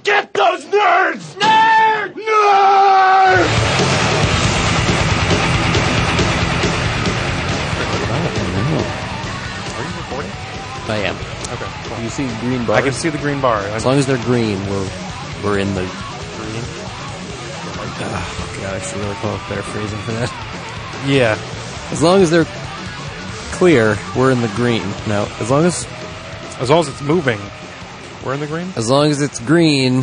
Get those nerds! Nerds! Nerds! Are you recording? I am. Okay, cool. You see the green bar? I can see the green bar. As long as they're green, we're in the... green. Oh, God, I should really come up with better phrasing for that. Yeah. As long as they're clear, we're in the green. Now, as long as it's moving, we're in the green? it's green,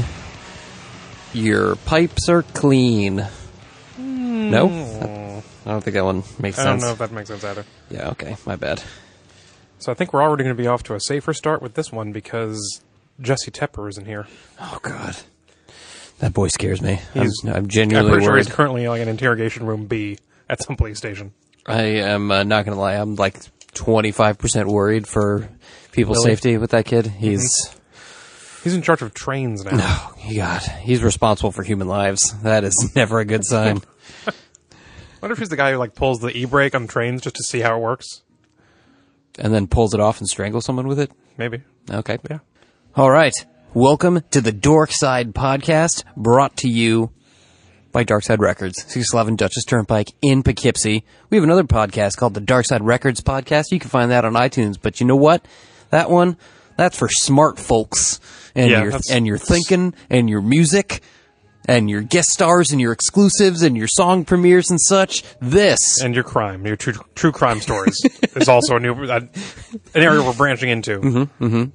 your pipes are clean. No? I don't think that one makes sense. I don't know if that makes sense either. Yeah, okay, my bad. So I think we're already going to be off to a safer start with this one because Jesse Tepper isn't here. Oh, God. That boy scares me. I'm I'm genuinely pretty sure worried. he's currently like in interrogation room B at some police station. I am not going to lie. I'm like 25% worried for people's Really? safety with that kid. He's in charge of trains now. oh God, he's responsible for human lives. That is never a good sign. I wonder if he's the guy who like pulls the e-brake on trains just to see how it works. And then pulls it off and strangles someone with it. Maybe. Okay. Yeah. All right. Welcome to the Dork Side Podcast, brought to you by Darkside Records, 611 Dutchess Turnpike in Poughkeepsie. We have another podcast called the Darkside Records Podcast. You can find that on iTunes. But you know what? That one, that's for smart folks. And your thinking and your music and your guest stars and your exclusives and your song premieres and such. This. And your crime, your true crime stories is also an area we're branching into.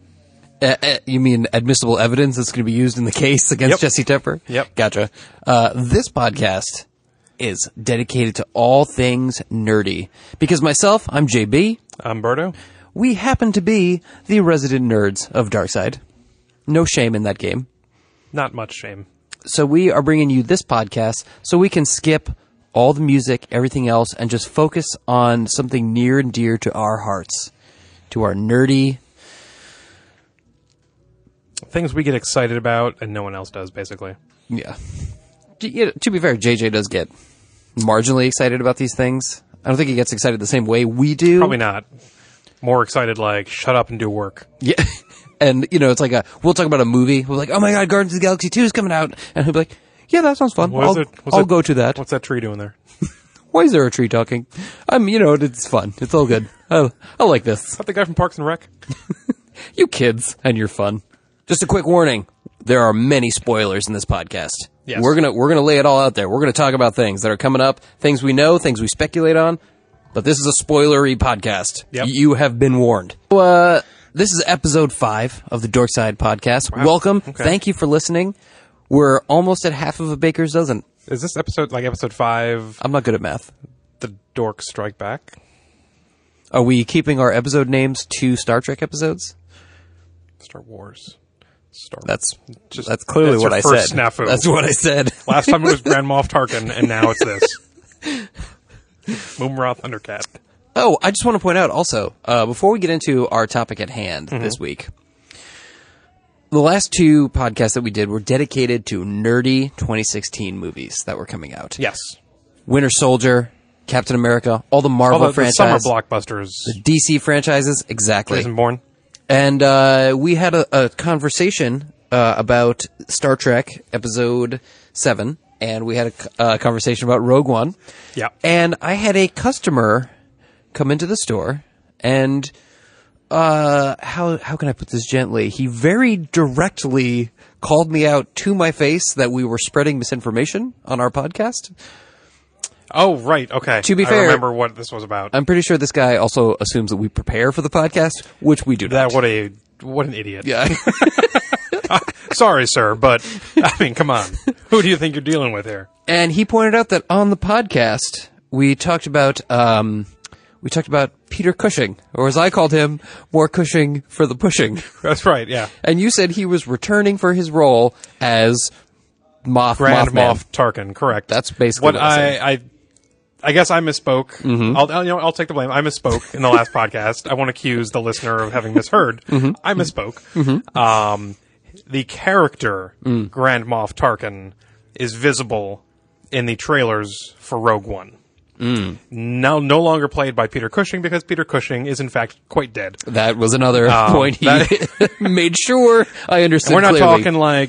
You mean admissible evidence that's going to be used in the case against Yep. Jesse Tepper? Yep. Gotcha. This podcast is dedicated to all things nerdy. Because myself, I'm JB. I'm Berto. We happen to be the resident nerds of Darkside. No shame in that game. Not much shame. So we are bringing you this podcast so we can skip all the music, everything else, and just focus on something near and dear to our hearts. To our nerdy... Things we get excited about and no one else does, basically. Yeah. To be fair, JJ does get marginally excited about these things. I don't think he gets excited the same way we do. Probably not. More excited like, shut up and do work. Yeah. And, it's like we'll talk about a movie. We're like, oh my God, Guardians of the Galaxy 2 is coming out. And he'll be like, yeah, that sounds fun. I'll go to that. What's that tree doing there? Why is there a tree talking? It's fun. It's all good. I like this. Is that the guy from Parks and Rec? You kids and your fun. Just a quick warning. There are many spoilers in this podcast. Yes. We're gonna lay it all out there. We're gonna talk about things that are coming up, things we know, things we speculate on. But this is a spoilery podcast. Yep. You have been warned. So, this is episode 5 of the Dorkside Podcast. Wow. Welcome. Okay. Thank you for listening. We're almost at half of a baker's dozen. Is this episode like episode 5, I'm not good at math. The Dorks Strike Back? Are we keeping our episode names to Star Trek episodes? Star Wars. That's clearly that's what your I first said. snafu. That's what I said. Last time it was Grand Moff Tarkin, and now it's this. Moomra Thundercat. Oh, I just want to point out also, before we get into our topic at hand this week, the last 2 podcasts that we did were dedicated to nerdy 2016 movies that were coming out. Yes. Winter Soldier, Captain America, all the Marvel The summer franchises, blockbusters. the DC franchises, exactly. Jason Bourne. And we had a conversation about Star Trek Episode 7, and we had a conversation about Rogue One. Yeah. And I had a customer come into the store, and how can I put this gently? He very directly called me out to my face that we were spreading misinformation on our podcast. Oh, right. Okay. To be I fair, remember what this was about. I'm pretty sure this guy also assumes that we prepare for the podcast, which we do not. What an idiot. Yeah. Sorry, sir, but I mean, come on. Who do you think you're dealing with here? And he pointed out that on the podcast we talked about Peter Cushing, or as I called him, more Cushing for the pushing. That's right. Yeah. And you said he was returning for his role as Grand Mothman. Moff Tarkin. Correct. That's basically what what I said. I guess I misspoke. I'll take the blame. I misspoke in the last podcast. I won't accuse the listener of having misheard. I misspoke. The character Grand Moff Tarkin is visible in the trailers for Rogue One. Now, no longer played by Peter Cushing because Peter Cushing is in fact quite dead. That was another point he made sure I understood. We're not clearly. talking like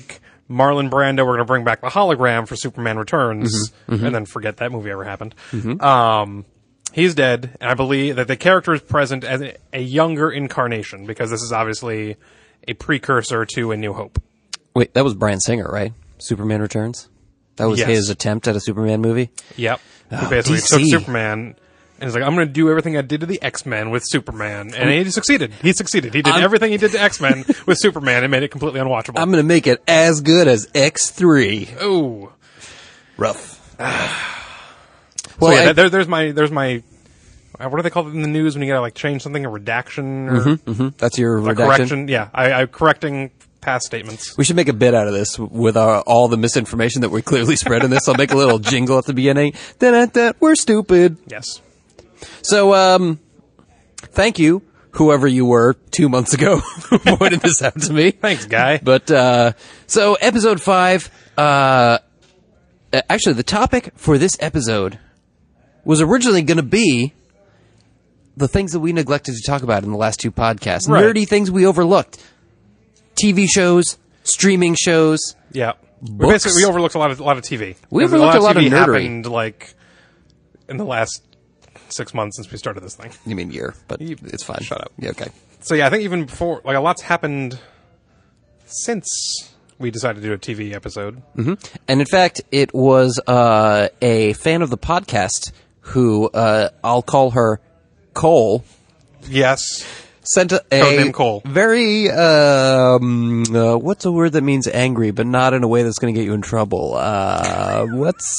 Marlon Brando, we're going to bring back the hologram for Superman Returns, and then forget that movie ever happened. He's dead, and I believe that the character is present as a younger incarnation, because this is obviously a precursor to A New Hope. Wait, that was Bryan Singer, right? Superman Returns? That was his attempt at a Superman movie? Yep. He basically took Superman and he's like, I'm going to do everything I did to the X-Men with Superman. And he succeeded. He succeeded. He did everything he did to X-Men with Superman and made it completely unwatchable. I'm going to make it as good as X3. Ooh. Rough. Well, so there's my, what do they call it in the news when you gotta like change something, a redaction? Or That's your redaction? Correction. Yeah. I'm correcting past statements. We should make a bit out of this with all the misinformation that we clearly spread in this. I'll make a little jingle at the beginning. Da-da-da, we're stupid. Yes. So, thank you, whoever you were 2 months ago, for pointing this out to me. Thanks, guy. But, so episode 5, actually the topic for this episode was originally going to be the things that we neglected to talk about in the last 2 podcasts. Right. Nerdy things we overlooked. TV shows, streaming shows. Yeah. Books. We overlooked a lot of TV. We overlooked a lot of TV nerdery. happened like in the last 6 months since we started this thing. You mean year, but it's fine. Shut up. Yeah, okay. So yeah, I think even before, like a lot's happened since we decided to do a TV episode. Mm-hmm. And in fact, it was a fan of the podcast who, I'll call her Cole. Yes. Sent Codename Cole. Very, what's a word that means angry, but not in a way that's going to get you in trouble? It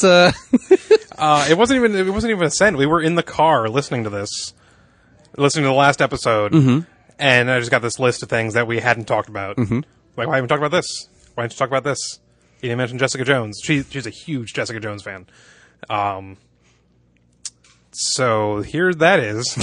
wasn't even a send. We were in the car listening to the last episode, and I just got this list of things that we hadn't talked about. Like, why haven't we talked about this? Why didn't you talk about this? You didn't mention Jessica Jones. She's a huge Jessica Jones fan. So here that is.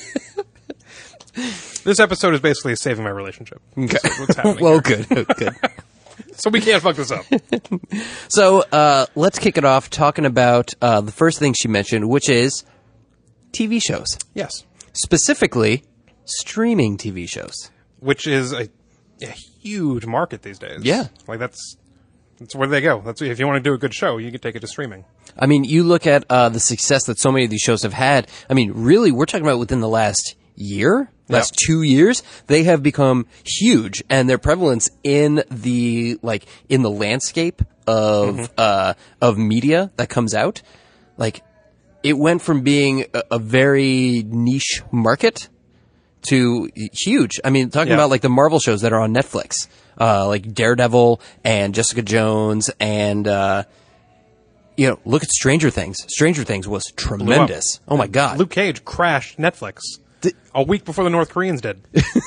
This episode is basically saving my relationship. Okay. What's happening Well, here. good. So we can't fuck this up. So, let's kick it off talking about, the first thing she mentioned, which is TV shows. Yes. Specifically, streaming TV shows. Which is a huge market these days. Yeah. Like that's where they go. That's if you want to do a good show, you can take it to streaming. I mean, you look at, the success that so many of these shows have had. I mean, really, we're talking about within the last year? Last 2 years, they have become huge, and their prevalence in the landscape of media that comes out, like, it went from being a very niche market to huge. I mean, talking about like the Marvel shows that are on Netflix, like Daredevil and Jessica Jones, and look at Stranger Things. Stranger Things was tremendous. Oh my God, Luke Cage crashed Netflix. A week before the North Koreans did.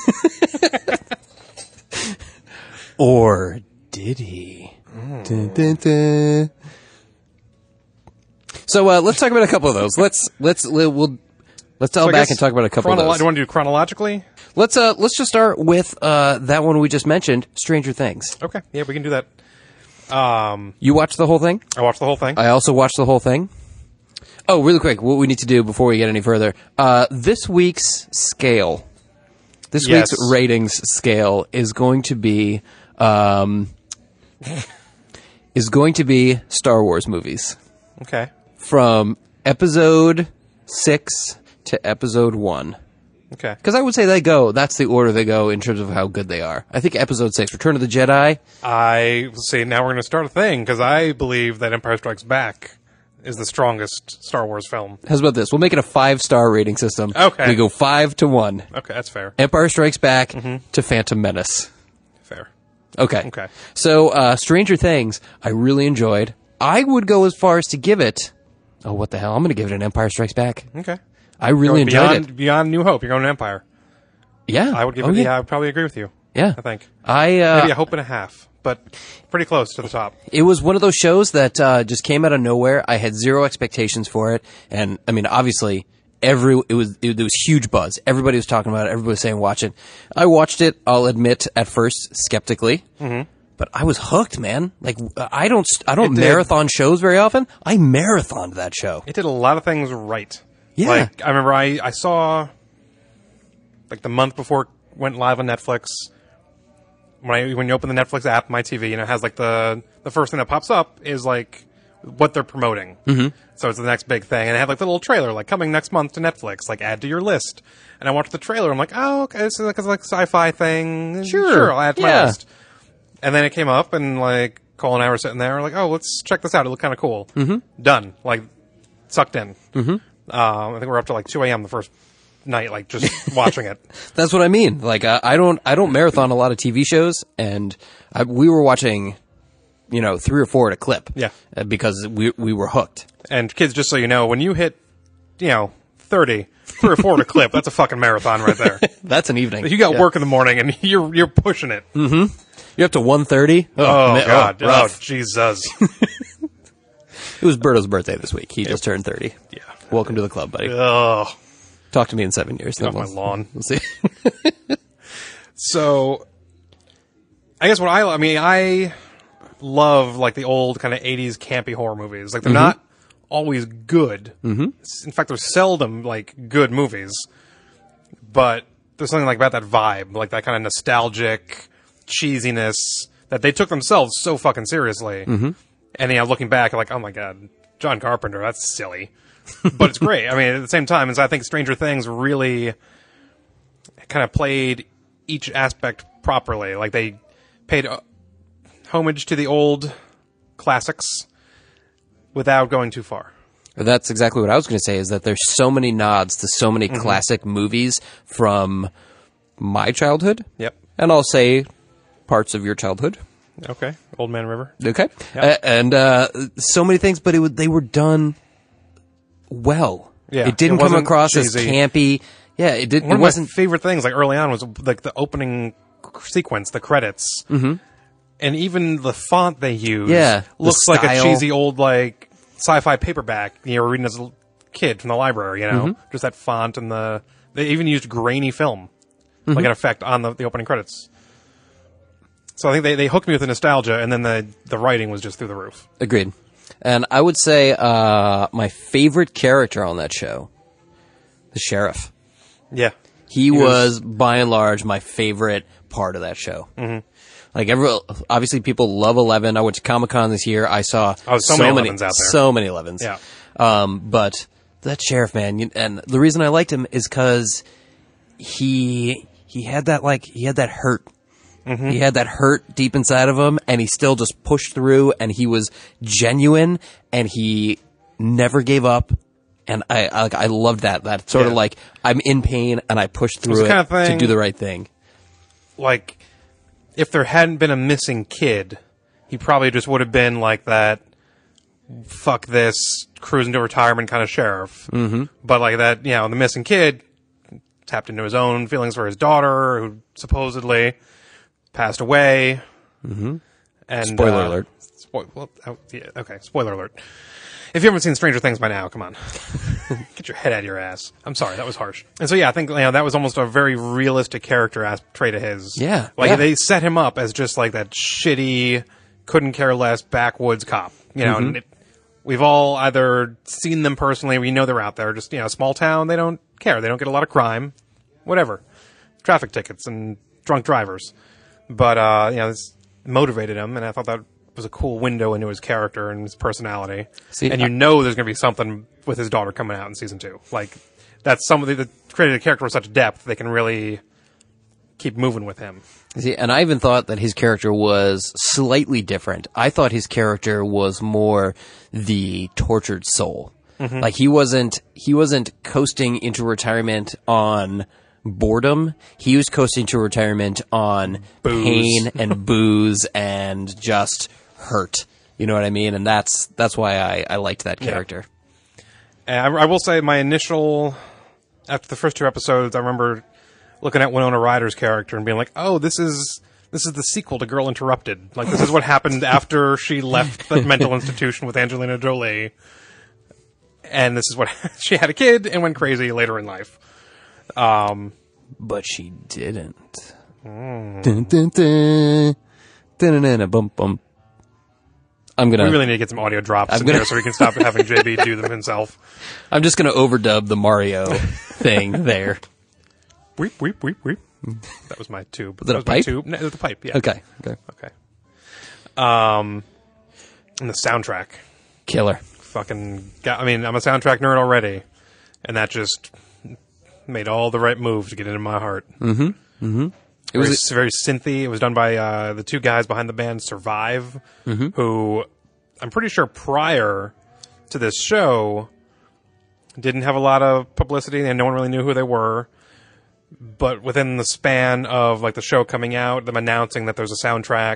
Or did he? Dun, dun, dun. So let's talk about a couple of those. Let's dial back and talk about a couple of those. Do you want to do chronologically? Let's just start with that one we just mentioned, Stranger Things. Okay, yeah, we can do that. You watched the whole thing? I watched the whole thing. I also watched the whole thing. Oh, really quick, what we need to do before we get any further. This week's scale, this week's ratings scale is going to be Star Wars movies. Okay. From episode 6 to episode 1. Okay. Because I would say that's the order they go in terms of how good they are. I think episode 6, Return of the Jedi. I see, now we're going to start a thing, because I believe that Empire Strikes Back is the strongest Star Wars film. How's about this? We'll make it a 5-star rating system. Okay. We go 5 to 1. Okay, that's fair. Empire Strikes Back to Phantom Menace. Fair. Okay. Okay. So, Stranger Things, I really enjoyed. I would go as far as to give it... Oh, what the hell? I'm going to give it an Empire Strikes Back. Okay. I really enjoyed it. Beyond New Hope, you're going to Empire. Yeah. I would give it... Yeah, I would probably agree with you. Yeah. I think. Maybe a hope and a half, but pretty close to the top. It was one of those shows that just came out of nowhere. I had zero expectations for it, and I mean, obviously, there was huge buzz. Everybody was talking about it. Everybody was saying watch it. I watched it. I'll admit at first skeptically, but I was hooked, man. Like I don't marathon shows very often. I marathoned that show. It did a lot of things right. Yeah. Like I remember I saw like the month before it went live on Netflix. when you open the Netflix app, my TV, it has like the first thing that pops up is like what they're promoting. Mm-hmm. So it's the next big thing, and it had like the little trailer, like coming next month to Netflix, like add to your list. And I watched the trailer. I'm like, oh, okay, this is like a sci-fi thing. Sure, I'll add to my list. And then it came up, and like Cole and I were sitting there, like, oh, let's check this out. It looked kind of cool. Mm-hmm. Done. Like sucked in. Mm-hmm. I think we're up to like 2 a.m. the first night, like just watching it. That's what I mean. Like I don't marathon a lot of TV shows, and we were watching, 3 or 4 at a clip. Yeah, because we were hooked. And kids, just so you know, when you hit 30, 3 or 4 at a clip, that's a fucking marathon right there. That's an evening. You got work in the morning, and you're pushing it. Mm-hmm. You're up to 1:30. Oh God! Oh Jesus! It was Berto's birthday this week. He just turned 30. Yeah. Welcome to the club, buddy. Oh. Talk to me in 7 years. Get off my lawn. We'll see. So, I guess I love like the old kind of 80s campy horror movies. Like they're not always good. Mm-hmm. In fact, they're seldom like good movies. But there's something like about that vibe, like that kind of nostalgic cheesiness that they took themselves so fucking seriously. Mm-hmm. And looking back, like, oh my God, John Carpenter, that's silly. But it's great. I mean, at the same time, I think Stranger Things really kind of played each aspect properly. Like they paid homage to the old classics without going too far. That's exactly what I was going to say, is that there's so many nods to so many classic movies from my childhood. Yep. And I'll say parts of your childhood. Okay. Old Man River. Okay. Yep. And so many things, but they were done well. Yeah. It didn't come across cheesy. As campy. Yeah, it didn't. One it wasn't of my favorite things, like early on, was like the opening sequence, the credits. Mm-hmm. And even the font they use looks like a cheesy old like sci-fi paperback you were reading as a kid from the library, just that font, and they even used grainy film like an effect on the opening credits. So I think they hooked me with the nostalgia, and then the writing was just through the roof. Agreed. And I would say my favorite character on that show, the sheriff. Yeah. He was by and large my favorite part of that show. Mm-hmm. Like obviously people love 11. I went to Comic-Con this year. I saw so many 11s out there. So many 11s. Yeah. But that sheriff, man, and the reason I liked him is because he had that hurt. Mm-hmm. He had that hurt deep inside of him, and he still just pushed through, and he was genuine, and he never gave up. And I loved that. That sort of like, I'm in pain, and I pushed through it to do the right thing. Like, if there hadn't been a missing kid, he probably just would have been like that, fuck this, cruising to retirement kind of sheriff. Mm-hmm. But like that, the missing kid tapped into his own feelings for his daughter, who supposedly passed away. Mm-hmm. And spoiler alert. Okay, spoiler alert. If you haven't seen Stranger Things by now, come on. Get your head out of your ass. I'm sorry, that was harsh. And so, I think that was almost a very realistic character trait of his. Yeah. They set him up as just like that shitty, couldn't care less backwoods cop. And we've all either seen them personally, we know they're out there, just, small town, they don't care. They don't get a lot of crime. Whatever. Traffic tickets and drunk drivers. But, this motivated him, and I thought that was a cool window into his character and his personality. See, and there's going to be something with his daughter coming out in season 2. Like, that's somebody that created a character with such depth, they can really keep moving with him. See, and I even thought that his character was slightly different. I thought his character was more the tortured soul. Mm-hmm. Like, he wasn't coasting into retirement on boredom. He was coasting to retirement on booze. Pain and booze and just hurt. You know what I mean? And that's why I liked that character. Yeah. And I will say my initial, after the first 2 episodes, I remember looking at Winona Ryder's character and being like, oh, this is the sequel to Girl Interrupted. Like, this is what happened after she left the mental institution with Angelina Jolie. And this is what she had a kid and went crazy later in life. But she didn't. Dun, dun, dun. Dun, dun, dun, bum, bum. We really need to get some audio drops in here so we can stop having JB do them himself. I'm just gonna overdub the Mario thing there. Weep, weep, weep, weep. That was my tube. Was it a pipe? No, it was the pipe, yeah. Okay. And the soundtrack. Killer. I'm a soundtrack nerd already, and that just made all the right moves to get into my heart. It was very synthy. It was done by the two guys behind the band Survive, who I'm pretty sure prior to this show didn't have a lot of publicity, and no one really knew who they were. But within the span of like the show coming out, them announcing that there's a soundtrack,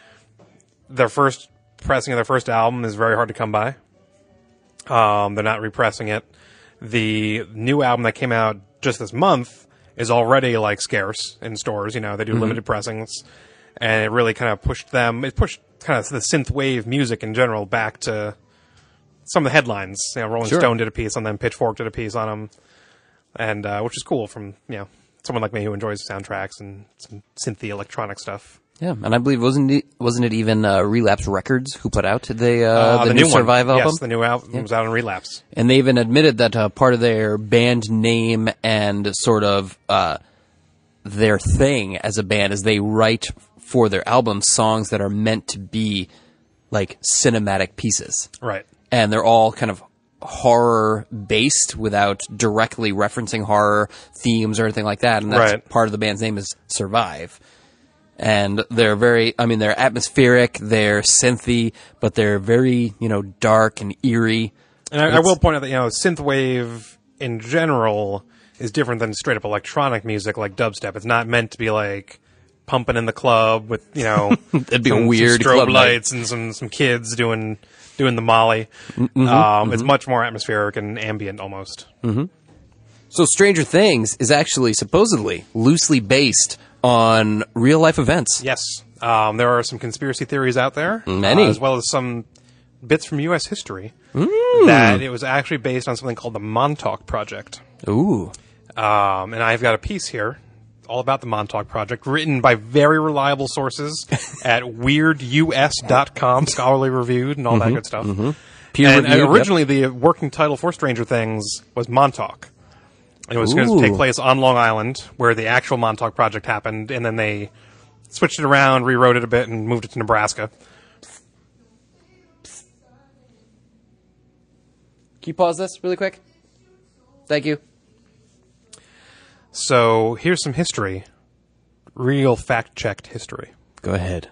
their first pressing of their first album is very hard to come by. They're not repressing it. The new album that came out just this month is already like scarce in stores. They do limited pressings, and it really kind of pushed kind of the synthwave music in general back to some of the headlines. Rolling Stone did a piece on them, Pitchfork did a piece on them, and which is cool from someone like me who enjoys soundtracks and some synthy electronic stuff. Yeah, and I believe wasn't it even Relapse Records who put out the new Survive album? Yes, the new album was out on Relapse. And they even admitted that part of their band name and sort of their thing as a band is they write for their album songs that are meant to be like cinematic pieces. Right. And they're all kind of horror based without directly referencing horror themes or anything like that. And that's part of the band's name is Survive. And they're they're atmospheric, they're synthy, but they're very, dark and eerie. And I will point out that, synthwave in general is different than straight up electronic music like dubstep. It's not meant to be like pumping in the club with, it'd be a weird some strobe club lights night. And some kids doing the molly. It's much more atmospheric and ambient almost. So Stranger Things is actually supposedly loosely based on real life events. Yes. There are some conspiracy theories out there. Many. As well as some bits from U.S. history that it was actually based on something called the Montauk Project. Ooh. And I've got a piece here all about the Montauk Project, written by very reliable sources at weirdus.com, scholarly reviewed, and all that good stuff. And originally, the working title for Stranger Things was Montauk. And it was going to take place on Long Island, where the actual Montauk Project happened, and then they switched it around, rewrote it a bit, and moved it to Nebraska. Can you pause this really quick? Thank you. So, here's some history. Real fact-checked history. Go ahead.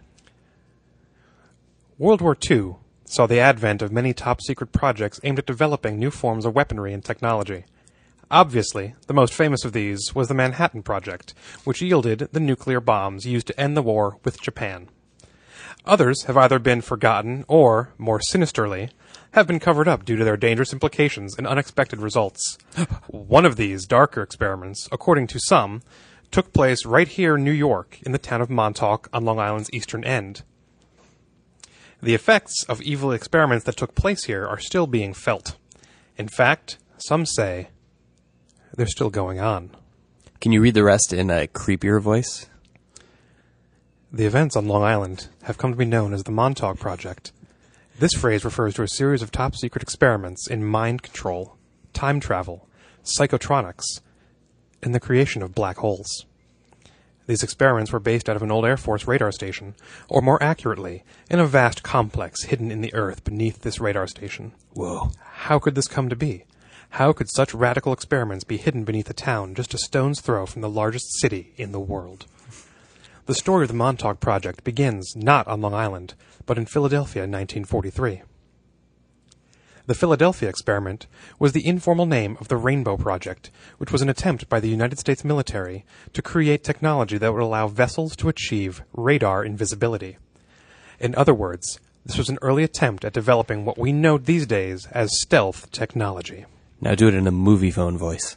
World War II saw the advent of many top-secret projects aimed at developing new forms of weaponry and technology. Obviously, the most famous of these was the Manhattan Project, which yielded the nuclear bombs used to end the war with Japan. Others have either been forgotten or, more sinisterly, have been covered up due to their dangerous implications and unexpected results. One of these darker experiments, according to some, took place right here in New York in the town of Montauk on Long Island's eastern end. The effects of evil experiments that took place here are still being felt. In fact, some say they're still going on. Can you read the rest in a creepier voice? The events on Long Island have come to be known as the Montauk Project. This phrase refers to a series of top-secret experiments in mind control, time travel, psychotronics, and the creation of black holes. These experiments were based out of an old Air Force radar station, or more accurately, in a vast complex hidden in the earth beneath this radar station. Whoa. How could this come to be? How could such radical experiments be hidden beneath a town just a stone's throw from the largest city in the world? The story of the Montauk Project begins not on Long Island, but in Philadelphia in 1943. The Philadelphia experiment was the informal name of the Rainbow Project, which was an attempt by the United States military to create technology that would allow vessels to achieve radar invisibility. In other words, this was an early attempt at developing what we know these days as stealth technology. Now do it in a movie phone voice.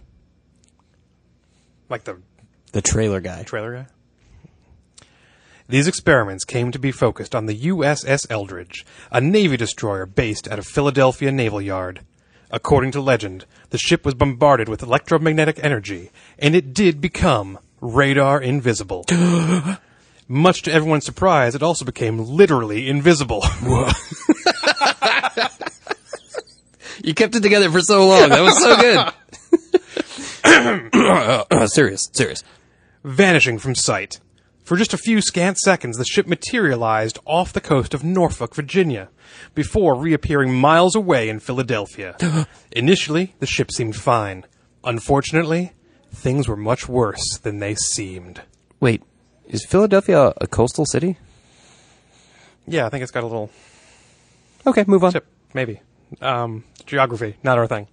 Like the trailer guy. Trailer guy? These experiments came to be focused on the USS Eldridge, a Navy destroyer based at a Philadelphia naval yard. According to legend, the ship was bombarded with electromagnetic energy, and it did become radar invisible. Much to everyone's surprise, it also became literally invisible. You kept it together for so long. That was so good. Serious. vanishing from sight. For just a few scant seconds, the ship materialized off the coast of Norfolk, Virginia, before reappearing miles away in Philadelphia. Initially, the ship seemed fine. Unfortunately, things were much worse than they seemed. Wait, is Philadelphia a coastal city? Yeah, I think it's got a little Okay, move on. tip, maybe. Geography, not our thing.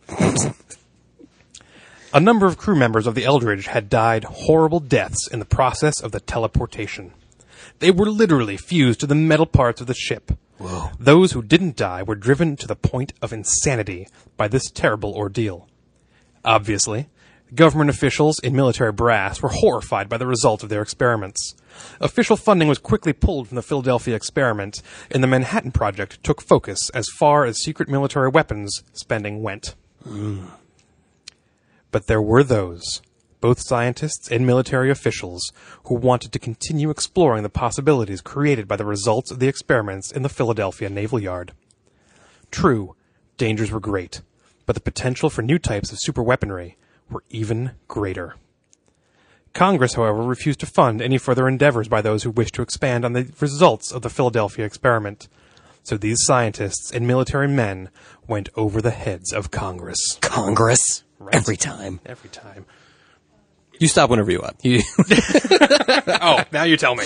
A number of crew members of the Eldridge had died horrible deaths in the process of the teleportation. They were literally fused to the metal parts of the ship. Whoa. Those who didn't die were driven to the point of insanity by this terrible ordeal. Obviously, government officials and military brass were horrified by the result of their experiments. Official funding was quickly pulled from the Philadelphia experiment, and the Manhattan Project took focus as far as secret military weapons spending went. But there were those, both scientists and military officials, who wanted to continue exploring the possibilities created by the results of the experiments in the Philadelphia Naval Yard. True, dangers were great, but the potential for new types of superweaponry were even greater. Congress, however, refused to fund any further endeavors by those who wished to expand on the results of the Philadelphia experiment. So these scientists and military men went over the heads of Congress. Congress? Right. Every time. Every time. You stop whenever you want. Oh, now you tell me.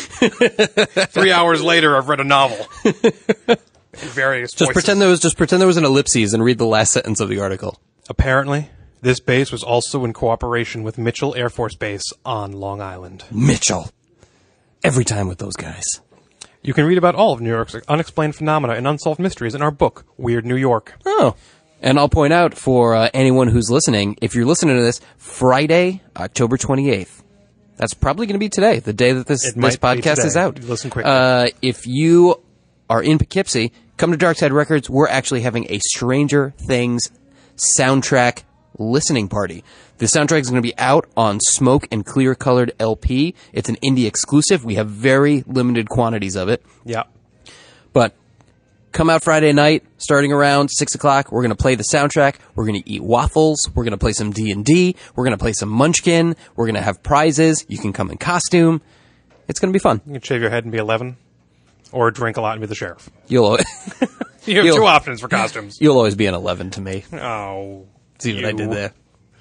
3 hours later, I've read a novel. In various Just pretend there was an ellipses and read the last sentence of the article. Apparently, this base was also in cooperation with Mitchell Air Force Base on Long Island. Mitchell. Every time with those guys. You can read about all of New York's unexplained phenomena and unsolved mysteries in our book, Weird New York. Oh. And I'll point out for anyone who's listening, if you're listening to this, Friday, October 28th. That's probably going to be today, the day that this podcast is out. Listen quickly. If you are in Poughkeepsie, come to Dark Side Records. We're actually having a Stranger Things soundtrack listening party. The soundtrack is going to be out on Smoke and Clear Colored LP. It's an indie exclusive. We have very limited quantities of it. Yeah. But come out Friday night, starting around 6 o'clock. We're going to play the soundtrack. We're going to eat waffles. We're going to play some D&D. We're going to play some Munchkin. We're going to have prizes. You can come in costume. It's going to be fun. You can shave your head and be 11, or drink a lot and be the sheriff. You'll You have two options for costumes. You'll always be an 11 to me. Oh. See what I did there.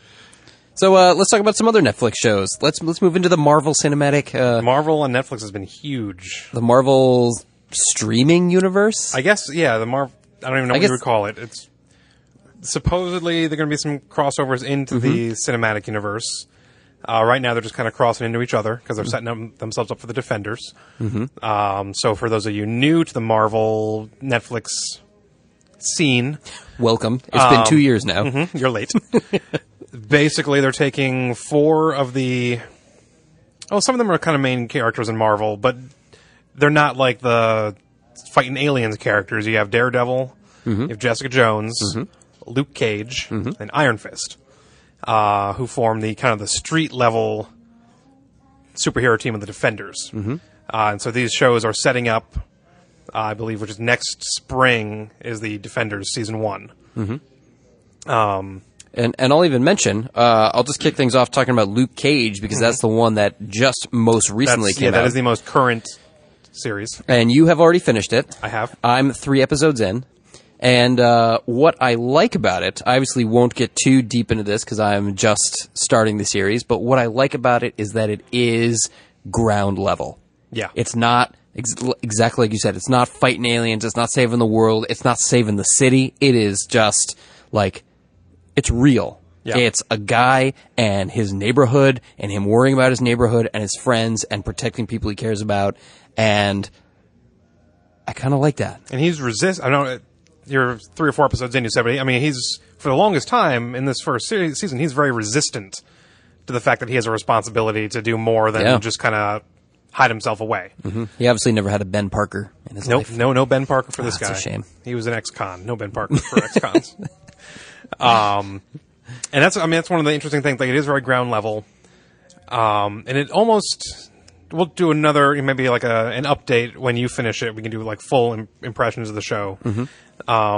So let's talk about some other Netflix shows. Let's move into the Marvel Cinematic. Marvel on Netflix has been huge. The Marvel streaming universe? I guess, yeah, the Marvel... I don't even know what you would call it. It's supposedly there are going to be some crossovers into the cinematic universe. Right now, they're just kind of crossing into each other because they're setting themselves up for the Defenders. So for those of you new to the Marvel Netflix scene... Welcome. It's been 2 years now. You're late. Basically, they're taking 4 of the... Oh, some of them are kind of main characters in Marvel, but they're not like the fighting aliens characters. You have Daredevil, you have Jessica Jones, Luke Cage, and Iron Fist, who form the kind of the street level superhero team of the Defenders. And so these shows are setting up, I believe, which is next spring, is the Defenders season 1. And I'll even mention, I'll just kick things off talking about Luke Cage, because that's the one that just most recently came out. Yeah, that is the most current series. And you have already finished it. I have. I'm 3 episodes in. And what I like about it, I obviously won't get too deep into this because I'm just starting the series, but what I like about it is that it is ground level. Yeah. It's not, exactly like you said, it's not fighting aliens, it's not saving the world, it's not saving the city. It is just, like, it's real. Yeah. It's a guy and his neighborhood and him worrying about his neighborhood and his friends and protecting people he cares about. And I kind of like that. And he's I don't know, you're 3 or 4 episodes in, you said, but I mean, he's, for the longest time in this first season, he's very resistant to the fact that he has a responsibility to do more than just kind of hide himself away. He obviously never had a Ben Parker in his life. No Ben Parker for this guy. That's a shame. He was an ex-con. No Ben Parker for ex-cons. And that's one of the interesting things. Like, it is very ground level. And it almost, we'll do another, maybe like an update when you finish it. We can do like full impressions of the show.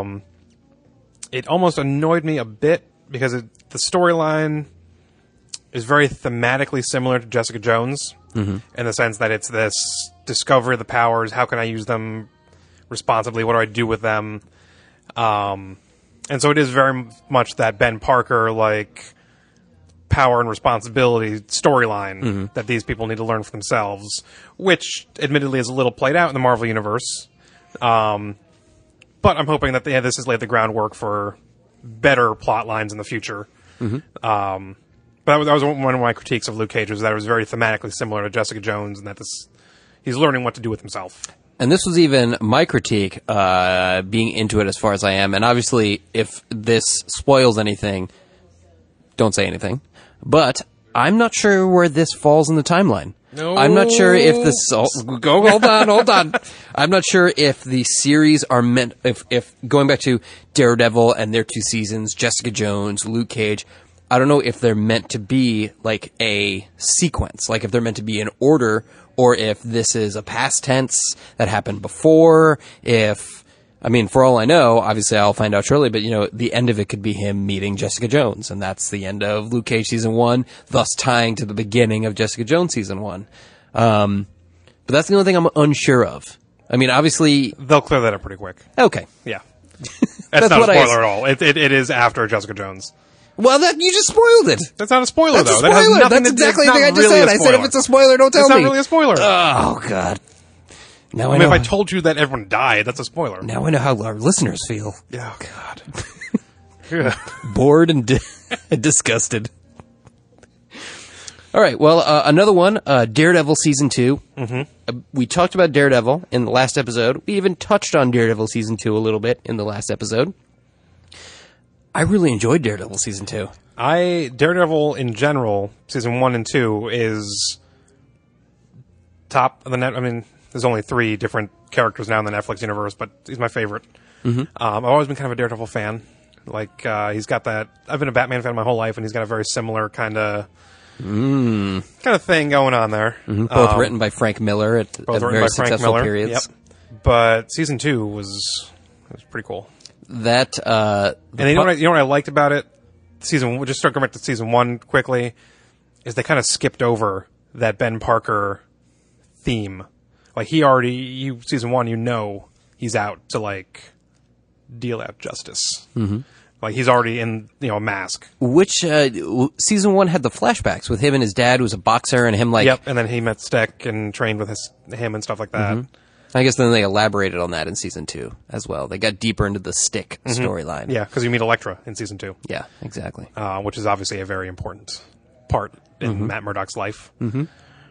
It almost annoyed me a bit because the storyline is very thematically similar to Jessica Jones in the sense that it's this discovery of the powers. How can I use them responsibly? What do I do with them? And so it is very much that Ben Parker, like, power and responsibility storyline that these people need to learn for themselves, which admittedly is a little played out in the Marvel Universe. But I'm hoping that this has laid the groundwork for better plot lines in the future. But that was one of my critiques of Luke Cage, was that it was very thematically similar to Jessica Jones, and that he's learning what to do with himself. And this was even my critique, being into it as far as I am. And obviously, if this spoils anything, don't say anything. But I'm not sure where this falls in the timeline. No. I'm not sure if this... hold on. I'm not sure if the series are meant... If going back to Daredevil and their 2 seasons, Jessica Jones, Luke Cage... I don't know if they're meant to be like a sequence, like if they're meant to be in order, or if this is a past tense that happened before. For all I know, obviously I'll find out shortly, but the end of it could be him meeting Jessica Jones, and that's the end of Luke Cage season 1, thus tying to the beginning of Jessica Jones season 1. But that's the only thing I'm unsure of. Obviously... They'll clear that up pretty quick. Okay. Yeah. That's not a spoiler at all. It is after Jessica Jones. Well, you just spoiled it. That's not a spoiler, That's though. A spoiler. That's exactly the thing I just said. I said if it's a spoiler, don't tell me. It's not really a spoiler. Oh, God. Now I know. If I told you that everyone died, that's a spoiler. Now I know how our listeners feel. Oh, God. Bored and disgusted. All right, well, another one, Daredevil Season 2. We talked about Daredevil in the last episode. We even touched on Daredevil Season 2 a little bit in the last episode. I really enjoyed Daredevil Season 2. Daredevil in general, Season 1 and 2, is top of the net. There's only 3 different characters now in the Netflix universe, but he's my favorite. I've always been kind of a Daredevil fan. Like, he's got that... I've been a Batman fan my whole life, and he's got a very similar kind of thing going on there. Both written by Frank Miller at very successful periods. Yep. But Season 2 was pretty cool. That and you know what I liked about it? We'll just start going back to Season 1 quickly. Is they kind of skipped over that Ben Parker theme. Like Season 1, he's out to like deal out justice. Like he's already in a mask. Which Season 1 had the flashbacks with him and his dad, who was a boxer, and him like... Yep, and then he met Stick and trained with him and stuff like that. I guess then they elaborated on that in Season 2 as well. They got deeper into the Stick storyline. Yeah, because you meet Elektra in Season 2. Yeah, exactly. Which is obviously a very important part in Matt Murdock's life. You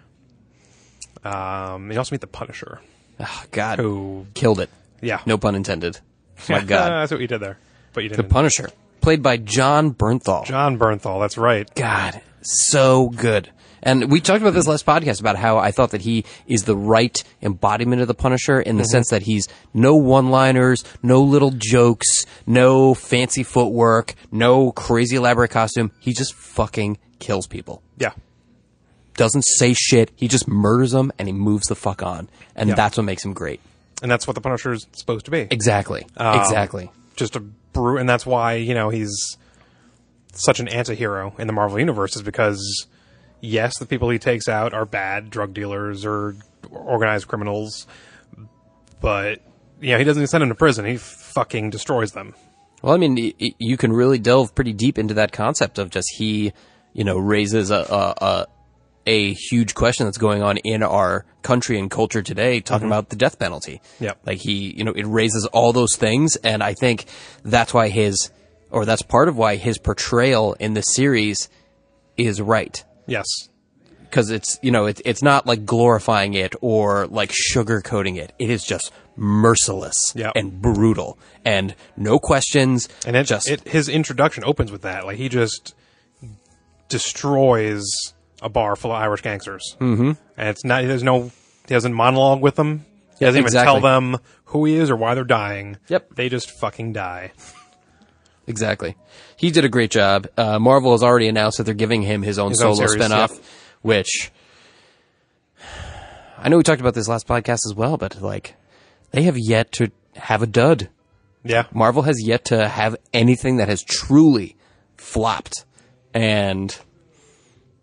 also meet the Punisher. Oh, God. Who killed it. Yeah. No pun intended. My God. That's what you did there. But you didn't. The Punisher. Played by Jon Bernthal. Jon Bernthal, that's right. God. So good. And we talked about this last podcast about how I thought that he is the right embodiment of the Punisher in the sense that he's no one-liners, no little jokes, no fancy footwork, no crazy elaborate costume. He just fucking kills people. Yeah. Doesn't say shit. He just murders them and he moves the fuck on. And that's what makes him great. And that's what the Punisher is supposed to be. Exactly. Exactly. Just a brute. And that's why, he's such an anti-hero in the Marvel Universe, is because... Yes, the people he takes out are bad drug dealers or organized criminals, but he doesn't send them to prison. He fucking destroys them. Well, you can really delve pretty deep into that concept of just he, raises a huge question that's going on in our country and culture today, talking about the death penalty. Yep. Like it raises all those things, and I think that's why that's part of why his portrayal in the series is right. Yes. Because it's not like glorifying it or like sugarcoating it. It is just merciless and brutal and no questions. And his introduction opens with that. Like he just destroys a bar full of Irish gangsters. And it's not, he doesn't monologue with them. He doesn't even tell them who he is or why they're dying. Yep. They just fucking die. Exactly. He did a great job. Marvel has already announced that they're giving him his own solo series, spinoff, which I know we talked about this last podcast as well, but like they have yet to have a dud. Yeah. Marvel has yet to have anything that has truly flopped. And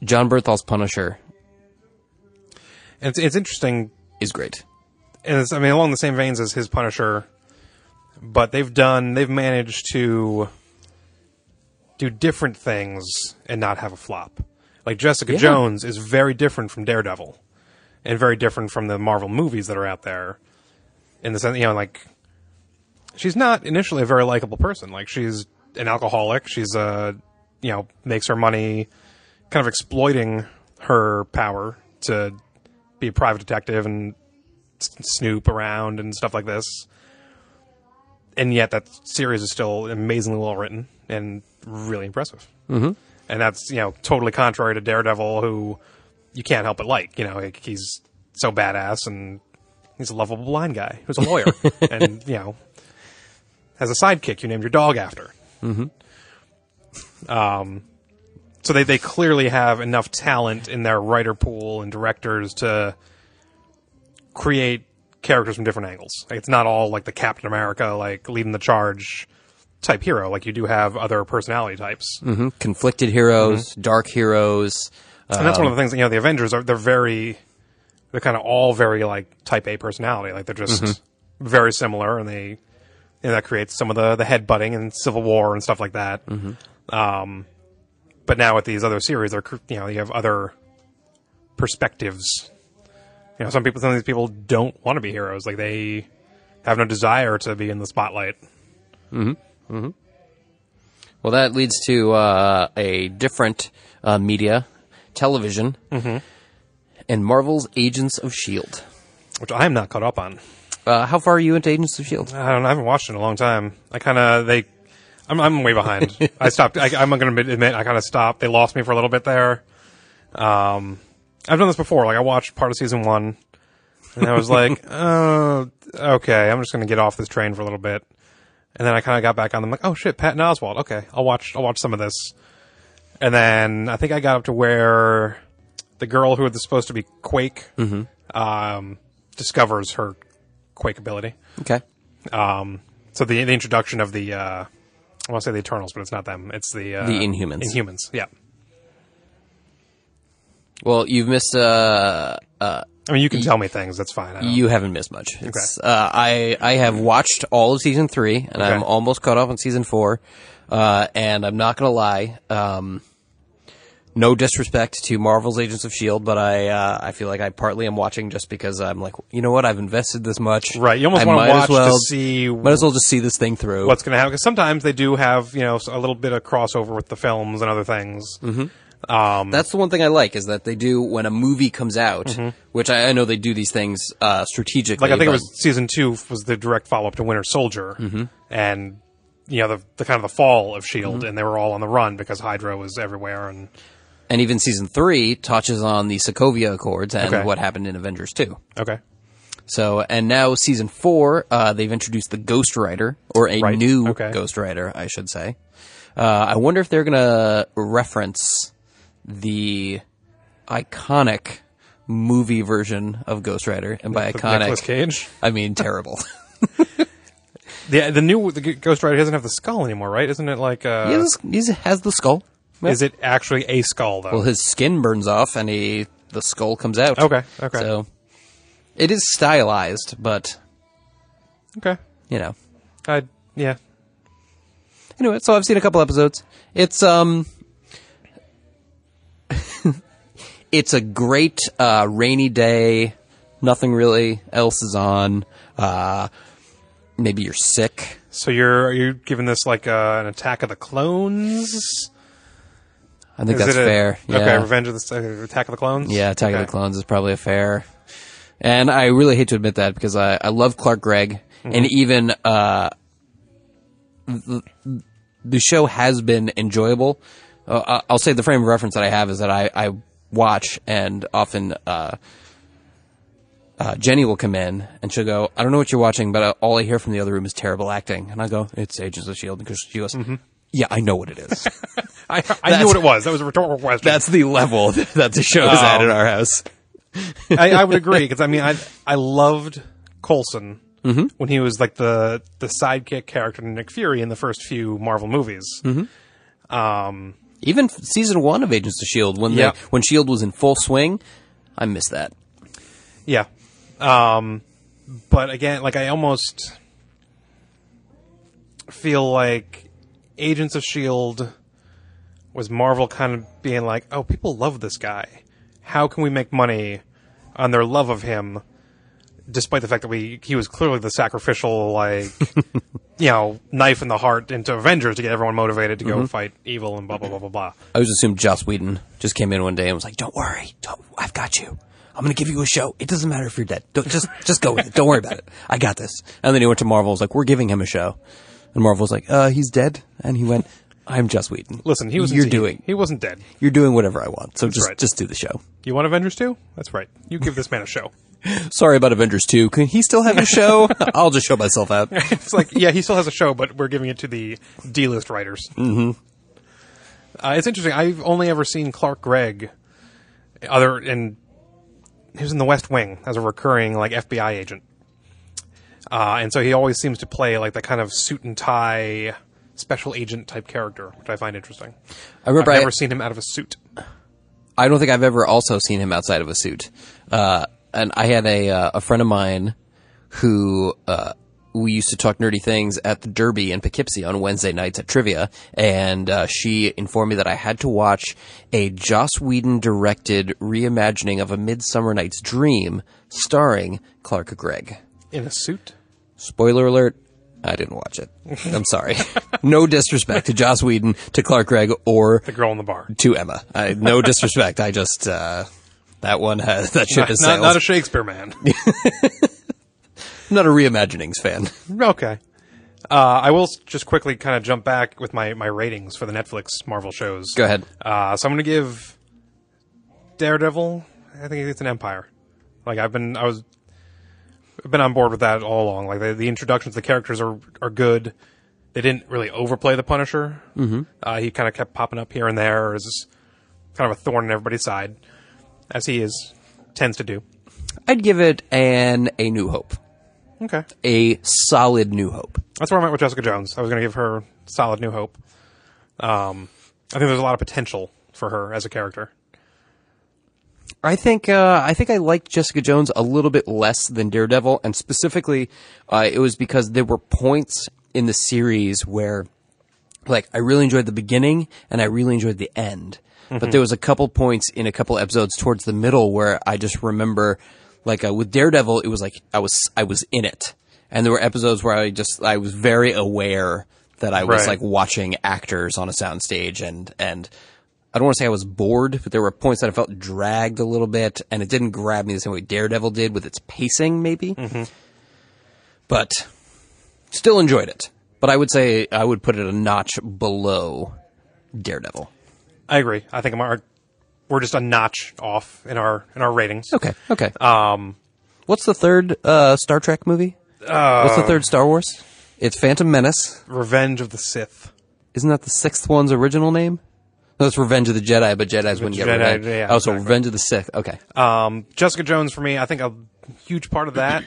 John Berthol's Punisher It's interesting. is great. And it's, I mean, along the same veins as his Punisher, but they've managed to do different things and not have a flop. Like Jessica Jones is very different from Daredevil, and very different from the Marvel movies that are out there. In the sense, like, she's not initially a very likable person. Like, she's an alcoholic. She's makes her money kind of exploiting her power to be a private detective and snoop around and stuff like this. And yet that series is still amazingly well written and really impressive. Mm-hmm. And that's, totally contrary to Daredevil, who you can't help but like. He's so badass, and he's a lovable blind guy who's a lawyer. And, has a sidekick you named your dog after. Mm-hmm. So they clearly have enough talent in their writer pool and directors to create characters from different angles. Like, it's not all like the Captain America, like, leading the charge type hero. Like, you do have other personality types. Mm-hmm. Conflicted heroes, dark heroes. And that's one of the things, the Avengers they're kind of all very, like, type A personality. Like, they're just very similar, and that creates some of the headbutting and Civil War and stuff like that. Mm-hmm. But now with these other series, you have other perspectives. Some of these people don't want to be heroes. Like, they have no desire to be in the spotlight. Mm-hmm. Mm-hmm. Well, that leads to a different media, television, and Marvel's Agents of S.H.I.E.L.D. Which I am not caught up on. How far are you into Agents of S.H.I.E.L.D.? I don't know. I haven't watched it in a long time. I'm way behind. I stopped. I'm going to admit I kind of stopped. They lost me for a little bit there. I've done this before. Like, I watched part of season 1, and I was like, oh, okay, I'm just going to get off this train for a little bit. And then I kind of got back on them, like, oh shit, Patton Oswalt. Okay, I'll watch some of this. And then I think I got up to where the girl who was supposed to be Quake discovers her Quake ability. Okay. So the introduction of the I want to say the Eternals, but it's not them. It's the Inhumans. Inhumans, yeah. Well, you've missed. I mean, you can tell me things. That's fine. You haven't missed much. I have watched all of season 3, and I'm almost caught up on season 4. And I'm not going to lie. No disrespect to Marvel's Agents of S.H.I.E.L.D., but I feel like I partly am watching just because I'm like, you know what? I've invested this much. Right. You almost want to watch to see. Might as well just see this thing through. What's going to happen? Because sometimes they do have, a little bit of crossover with the films and other things. Mm-hmm. That's the one thing I like, is that they do, when a movie comes out, which I know they do these things strategically. Like, I think it was season 2 was the direct follow-up to Winter Soldier. Mm-hmm. And, the kind of the fall of S.H.I.E.L.D., and they were all on the run because Hydra was everywhere. And even season 3 touches on the Sokovia Accords and what happened in Avengers 2. Okay. So, and now season 4, they've introduced the Ghost Rider, or a new Ghost Rider, I should say. I wonder if they're going to reference the iconic movie version of Ghost Rider, and by iconic, Nicolas Cage? I mean terrible. The new Ghost Rider doesn't have the skull anymore, right? Isn't it like He has the skull. Is it actually a skull, though? Well, his skin burns off, and the skull comes out. Okay. So, it is stylized, but... Okay. Yeah. Anyway, so I've seen a couple episodes. It's, it's a great, rainy day. Nothing really else is on. Maybe you're sick. So are you giving this like an Attack of the Clones? I think that's fair. Yeah. Okay, Revenge of the Attack of the Clones? Yeah, Attack of the Clones is probably a fair. And I really hate to admit that because I love Clark Gregg, and even the show has been enjoyable. I'll say the frame of reference that I have is that I watch, and often Jenny will come in and she'll go, I don't know what you're watching, but all I hear from the other room is terrible acting. And I go, it's Agents of S.H.I.E.L.D. because she goes, yeah, I know what it is. I knew what it was. That was a rhetorical question. That's the level that the show is at in our house. I would agree, because I loved Coulson when he was like the sidekick character to Nick Fury in the first few Marvel movies. Even season 1 of Agents of S.H.I.E.L.D., when S.H.I.E.L.D. was in full swing, I miss that. Yeah. But again, like, I almost feel like Agents of S.H.I.E.L.D. was Marvel kind of being like, oh, people love this guy. How can we make money on their love of him, despite the fact that he was clearly the sacrificial, like, knife in the heart into Avengers to get everyone motivated to go fight evil and blah, blah, blah, blah, blah. I was assuming Joss Whedon just came in one day and was like, don't worry, I've got you. I'm going to give you a show. It doesn't matter if you're dead. Just go with it. Don't worry about it. I got this. And then he went to Marvel and was like, we're giving him a show. And Marvel was like, he's dead. And he went, I'm Joss Whedon. Listen, he wasn't dead. You're doing whatever I want. So That's right. just do the show. You want Avengers 2? That's right. You give this man a show. Sorry about Avengers 2. Can he still have a show? I'll just show myself out. It's like, yeah, he still has a show, but we're giving it to the D-list writers. Mm-hmm. It's interesting. I've only ever seen Clark Gregg he was in The West Wing as a recurring, like, FBI agent. And so he always seems to play, like, that kind of suit and tie special agent type character, which I find interesting. I've never seen him out of a suit. I don't think I've ever also seen him outside of a suit. And I had a friend of mine who we used to talk nerdy things at the Derby in Poughkeepsie on Wednesday nights at trivia, and she informed me that I had to watch a Joss Whedon directed reimagining of A Midsummer Night's Dream starring Clark Gregg. In a suit? Spoiler alert, I didn't watch it. I'm sorry. No disrespect to Joss Whedon, to Clark Gregg, or the girl in the bar. To Emma. No disrespect. I just that ship has sailed. Not a Shakespeare man. I'm not a reimaginings fan. Okay. I will just quickly kind of jump back with my ratings for the Netflix Marvel shows. Go ahead. So I'm going to give Daredevil, I think it's an Empire. Like, I've been on board with that all along. Like, the introductions to the characters are good. They didn't really overplay the Punisher. Mm-hmm. He kind of kept popping up here and there as kind of a thorn in everybody's side, as he tends to do. I'd give it a New Hope. Okay. A solid New Hope. That's where I went with Jessica Jones. I was going to give her solid New Hope. I think there's a lot of potential for her as a character. I think I liked Jessica Jones a little bit less than Daredevil, and specifically, it was because there were points in the series where, like, I really enjoyed the beginning and I really enjoyed the end. Mm-hmm. But there was a couple points in a couple episodes towards the middle where I just remember, like, with Daredevil, it was like I was in it, and there were episodes where I was very aware that I was like watching actors on a soundstage, and I don't want to say I was bored, but there were points that I felt dragged a little bit, and it didn't grab me the same way Daredevil did with its pacing, maybe. Mm-hmm. But still enjoyed it. But I would say I would put it a notch below Daredevil. I agree. I think we're just a notch off in our ratings. Okay. What's the third Star Trek movie? What's the third Star Wars? It's Phantom Menace. Revenge of the Sith. Isn't that the sixth one's original name? No, it's Revenge of the Jedi, but Jedi's when you get revenge. Yeah, so Revenge of the Sith. Okay. Jessica Jones, for me, I think a huge part of that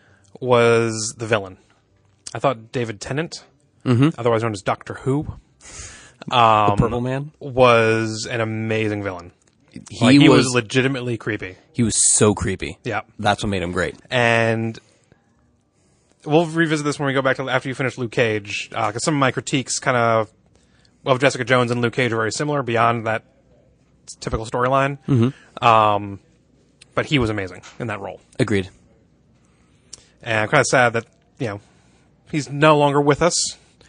was the villain. I thought David Tennant, otherwise known as Doctor Who, the Purple Man, was an amazing villain. He was legitimately creepy. He was so creepy. Yeah. That's what made him great. And we'll revisit this when we go back to after you finish Luke Cage, because some of my critiques kind of of Jessica Jones and Luke Cage are very similar beyond that typical storyline. Mm-hmm. But he was amazing in that role. Agreed. And I'm kind of sad that, he's no longer with us.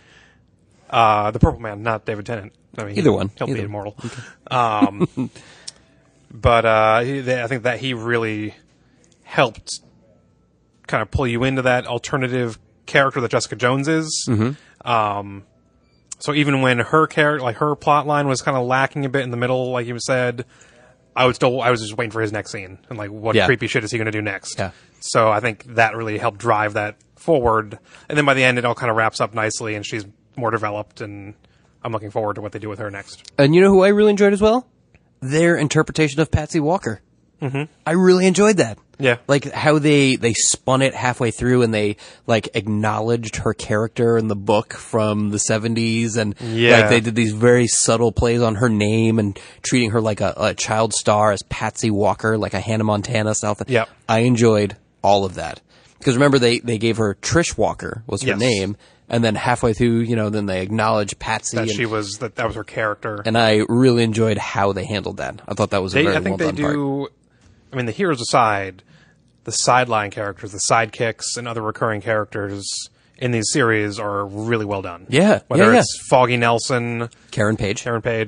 The Purple Man, not David Tennant. I mean, either one. He'll be immortal. Okay. But I think that he really helped kind of pull you into that alternative character that Jessica Jones is. Mm-hmm. So even when her character, like her plot line was kind of lacking a bit in the middle, like you said, I was just waiting for his next scene and like what creepy shit is he going to do next? Yeah. So I think that really helped drive that forward. And then by the end, it all kind of wraps up nicely and she's more developed and I'm looking forward to what they do with her next. And you know who I really enjoyed as well? Their interpretation of Patsy Walker. I really enjoyed that. Yeah. Like how they spun it halfway through and they like acknowledged her character in the book from the 70s and like they did these very subtle plays on her name and treating her like a child star as Patsy Walker, like a Hannah Montana style thing. Yeah. I enjoyed all of that. Because remember they gave her Trish Walker was her name, and then halfway through, then they acknowledged Patsy that she was that was her character. And I really enjoyed how they handled that. I thought that was a very I think well done they do part. I mean, the heroes aside, the sideline characters, the sidekicks, and other recurring characters in these series are really well done. Yeah, whether it's Foggy Nelson, Karen Page,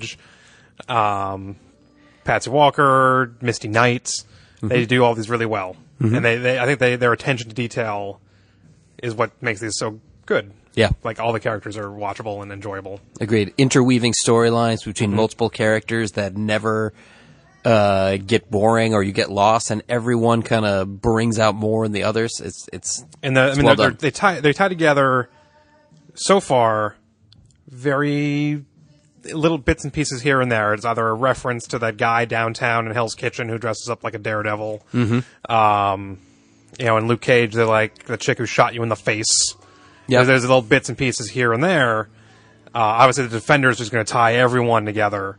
Patsy Walker, Misty Knight, they do all these really well, and I think their attention to detail is what makes these so good. Yeah, like all the characters are watchable and enjoyable. Agreed. Interweaving storylines between multiple characters that never get boring or you get lost, and everyone kind of brings out more in the others. It's they tie together so far very little bits and pieces here and there. It's either a reference to that guy downtown in Hell's Kitchen who dresses up like a daredevil. In Luke Cage, they're like the chick who shot you in the face. Yeah, there's little bits and pieces here and there. Obviously, the Defenders is going to tie everyone together.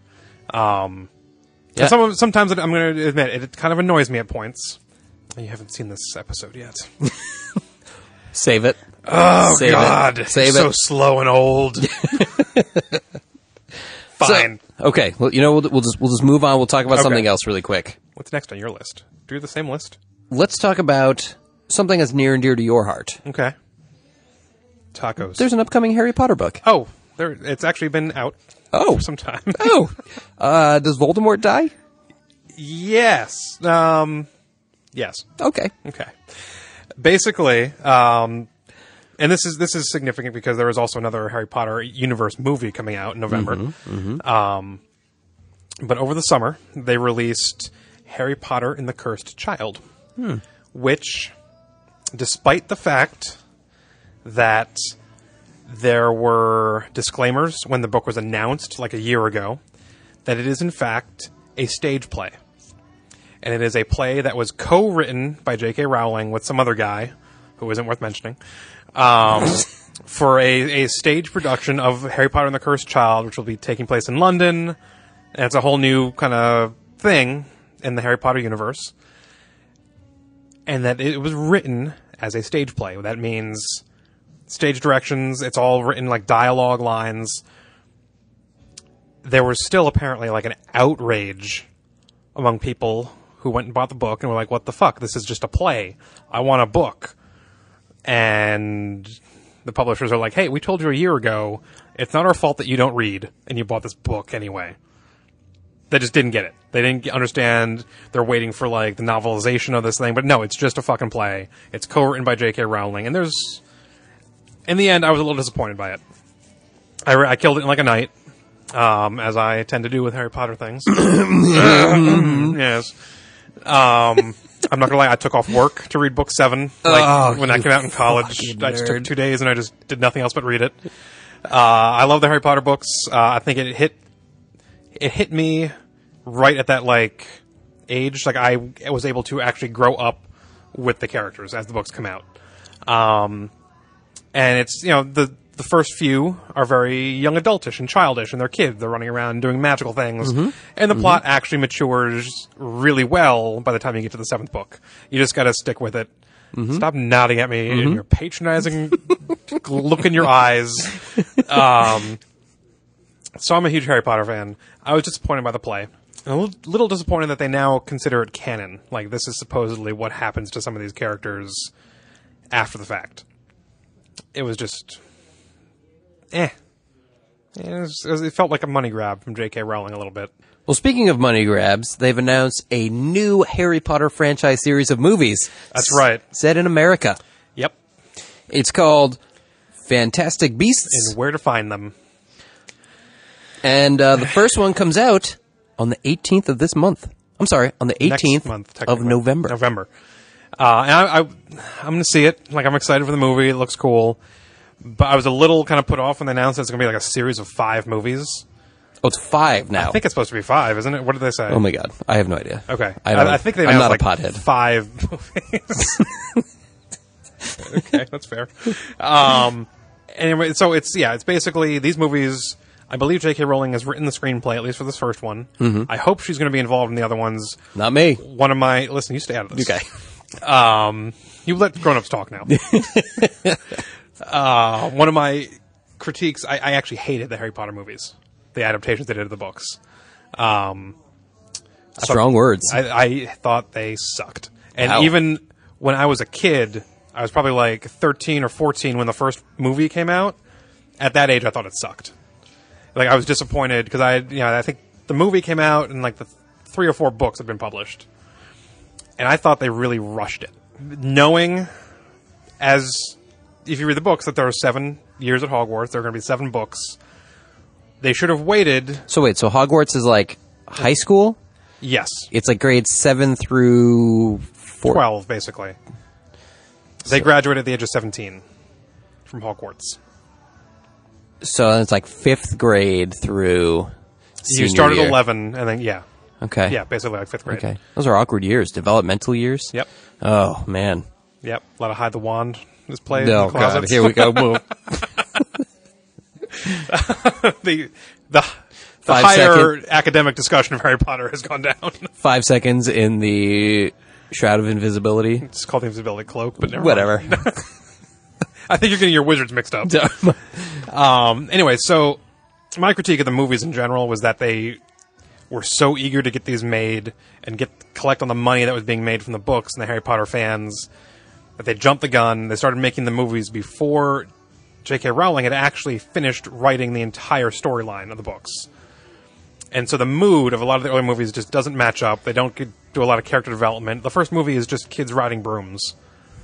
Sometimes I'm going to admit it kind of annoys me at points. You haven't seen this episode yet. Save it. Oh, Save God. It. Save so it. slow and old. Fine. So, okay. Well, we'll just move on. We'll talk about something else really quick. What's next on your list? Do you have the same list? Let's talk about something that's near and dear to your heart. Okay. Tacos. There's an upcoming Harry Potter book. Oh, it's actually been out for some time. Does Voldemort die? Yes. Yes. Okay. Basically, and this is significant because there is also another Harry Potter universe movie coming out in November. But over the summer, they released Harry Potter and the Cursed Child, which, despite the fact that there were disclaimers when the book was announced like a year ago, that it is in fact a stage play. And it is a play that was co-written by J.K. Rowling with some other guy, who isn't worth mentioning, for a stage production of Harry Potter and the Cursed Child, which will be taking place in London. And it's a whole new kind of thing in the Harry Potter universe. And that it was written as a stage play. That means stage directions, it's all written like dialogue lines. There was still apparently like an outrage among people who went and bought the book and were like, what the fuck? This is just a play. I want a book. And the publishers are like, hey, we told you a year ago, it's not our fault that you don't read and you bought this book anyway. They just didn't get it. They didn't understand. They're waiting for like the novelization of this thing, but no, it's just a fucking play. It's co-written by J.K. Rowling, and in the end, I was a little disappointed by it. I killed it in like a night, as I tend to do with Harry Potter things. Yes. I'm not gonna lie, I took off work to read book 7 when I came out in college. I just took 2 days and I just did nothing else but read it. I love the Harry Potter books. I think it hit me right at that like age. Like I was able to actually grow up with the characters as the books come out. And it's, the first few are very young adultish and childish, and they're kids. They're running around doing magical things. And the plot actually matures really well by the time you get to the 7th book. You just gotta stick with it. Stop nodding at me and your patronizing look in your eyes. So I'm a huge Harry Potter fan. I was disappointed by the play. And a little disappointed that they now consider it canon. Like, this is supposedly what happens to some of these characters after the fact. It was just... It felt like a money grab from J.K. Rowling a little bit. Well, speaking of money grabs, they've announced a new Harry Potter franchise series of movies. That's right. Set in America. Yep. It's called Fantastic Beasts. And Where to Find Them. And the first one comes out on the 18th of this month. I'm sorry, on the 18th of November. And I'm going to see it. Like, I'm excited for the movie. It looks cool. But I was a little kind of put off when they announced it's going to be like a series of 5 movies. Oh, it's 5 now. I think it's supposed to be 5, isn't it? What did they say? Oh my god, I have no idea. Okay. I think they I'm announced not like a pothead. 5 movies. Okay, that's fair. Anyway, so it's basically these movies. I believe J.K. Rowling has written the screenplay, at least for this first one. Mm-hmm. I hope she's going to be involved in the other ones. Not me. Listen, you stay out of this. Okay. You let grown-ups talk now. One of my critiques, I actually hated the Harry Potter movies, the adaptations they did of the books. Strong words. I thought they sucked. And Wow. even when I was a kid, I was probably like 13 or 14 when the first movie came out. At that age, I thought it sucked. Like, I was disappointed because I think the movie came out and like the 3 or 4 books had been published. And I thought they really rushed it. Knowing, if you read the books, that there are 7 years at Hogwarts, there are going to be 7 books. They should have waited. So wait, so Hogwarts is like high school? Yes. It's like grades 7 through 12, basically. They graduated at the age of 17 from Hogwarts. So it's like 5th grade through You start at year. 11, and then, yeah. Okay. Yeah, basically like 5th grade. Okay. Those are awkward years. Developmental years? Yep. Oh, man. Yep. A lot of hide the wand is played Oh, in the God. closets. Here we go. Boom. The 5 higher academic discussion of Harry Potter has gone down. 5 seconds in the Shroud of Invisibility. It's called the Invisibility Cloak, but never Whatever. mind. I think you're getting your wizards mixed up. Anyway, so my critique of the movies in general was that they were so eager to get these made and collect on the money that was being made from the books and the Harry Potter fans that they jumped the gun. They started making the movies before J.K. Rowling had actually finished writing the entire storyline of the books. And so the mood of a lot of the early movies just doesn't match up. They don't do a lot of character development. The first movie is just kids riding brooms.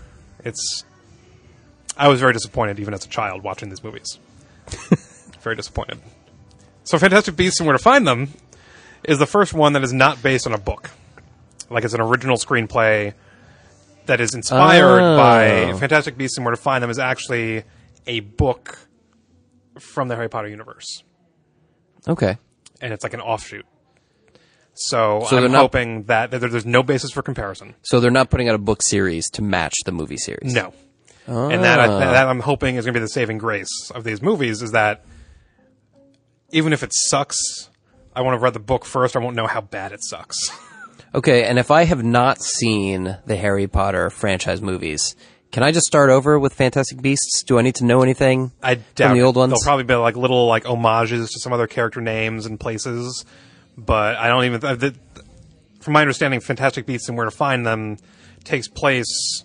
I was very disappointed even as a child watching these movies. Very disappointed. So Fantastic Beasts and Where to Find Them is the first one that is not based on a book. Like, it's an original screenplay that is inspired by Fantastic Beasts and Where to Find Them is actually a book from the Harry Potter universe. Okay. And it's like an offshoot. So they're I'm not- hoping that there's no basis for comparison. So they're not putting out a book series to match the movie series? No. And that I'm hoping is going to be the saving grace of these movies, is that even if it sucks, I won't have read the book first. I won't know how bad it sucks. Okay, and if I have not seen the Harry Potter franchise movies, can I just start over with Fantastic Beasts? Do I need to know anything I doubt from the old ones? There'll probably be like little like homages to some other character names and places, but I don't even. From my understanding, Fantastic Beasts and Where to Find Them takes place